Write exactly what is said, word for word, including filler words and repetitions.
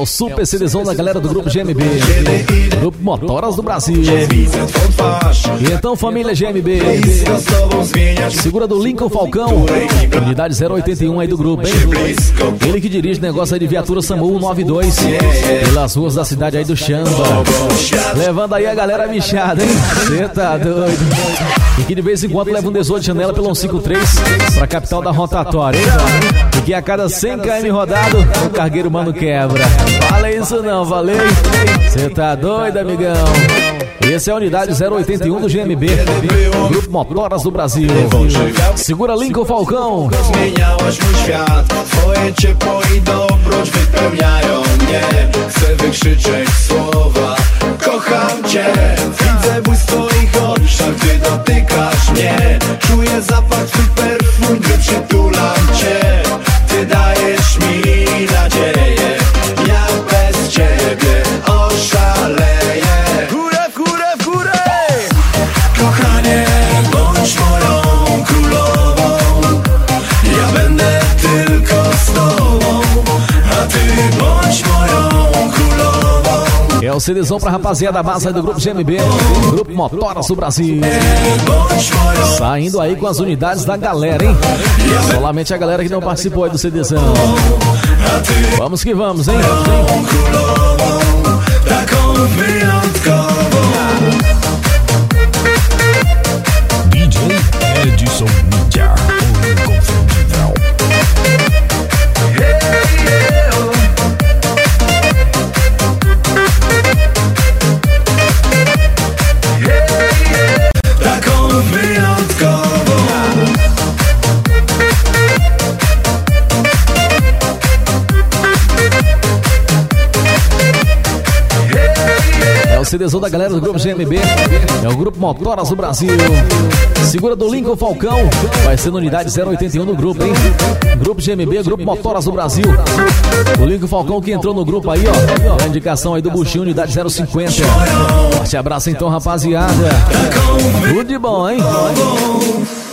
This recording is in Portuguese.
super CDzão da galera do Grupo G M B, Grupo Motoras do Brasil. E então, família G M B, segura do Lincoln Falcão, unidade zero oitenta e um aí do grupo, hein? Ele que dirige negócio aí de viatura SAMU cento e noventa e dois, pelas ruas da cidade aí do Xamba. Levando aí a galera michada, hein? Cê tá doido. E que de vez em quando leva um dezoito de janela pelo cento e cinquenta e três pra capital da rotatória, hein? E que a cada cem quilômetros rodado, o cargueiro mano quebra. Fala isso não, valeu? Cê tá doido, amigão? Esse é a unidade zero oitenta e um do G M B, Grupo Motoras do Brasil. Segura Lincoln Falcão. Zmieniałaś mój świat, twoje ciepło i dobroć wypełniają mnie. Chcę wykrzyczeć słowa, kocham cię. Widzę błysk twoich oczach, gdy dotykasz mnie. Czuję zapach twój perfum, gdy przytulam cię. Ty dajesz mi nadzieję, ja bez ciebie oszaleję. Górę, w górę, w górę! Kochanie, bądź moją królową. Ja będę tylko z tobą, a ty bądź moją królową. É o CDzão pra rapaziada base do Grupo G M B, Grupo Motoras do Brasil. Saindo aí com as unidades da galera, hein? Solamente a galera que não participou aí do CDzão. Vamos que vamos, hein? D J Edson Mídia, o inconfundível. É o CDzão da galera do Grupo G M B, é o Grupo Motoras do Brasil. Segura do Lincoln Falcão, vai ser na unidade zero oitenta e um do grupo, hein? Grupo G M B, Grupo Motoras do Brasil. O Lincoln Falcão que entrou no grupo aí, ó. A indicação aí do Buchinho, unidade zero cinquenta. Forte abraço então, rapaziada. Tudo de bom, hein?